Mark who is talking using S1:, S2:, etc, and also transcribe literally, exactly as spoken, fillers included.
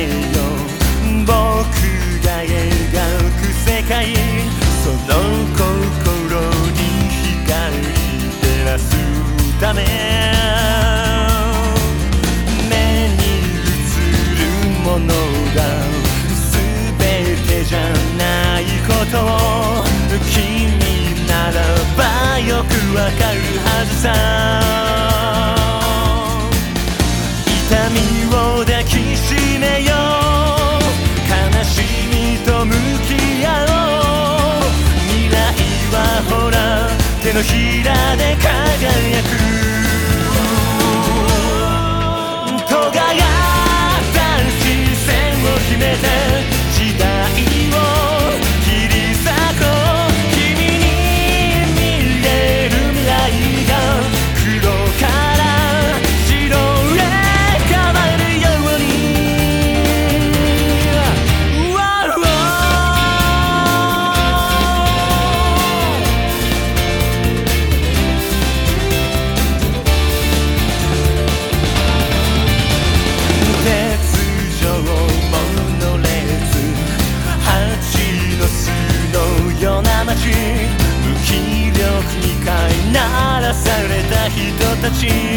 S1: よ僕が描く世界その心に光照らすため目に映るものが全てじゃないことを君ならばよくわかるはずさ痛みを抱きしめよう悲しみと向き合おう未来はほら手のひらで輝く尖った視線を秘めて時代を切り裂こう君に見える未来が黒から白へ変わるように鉄条モノレール蜂の巣のような街無気力に飼いならされた人たち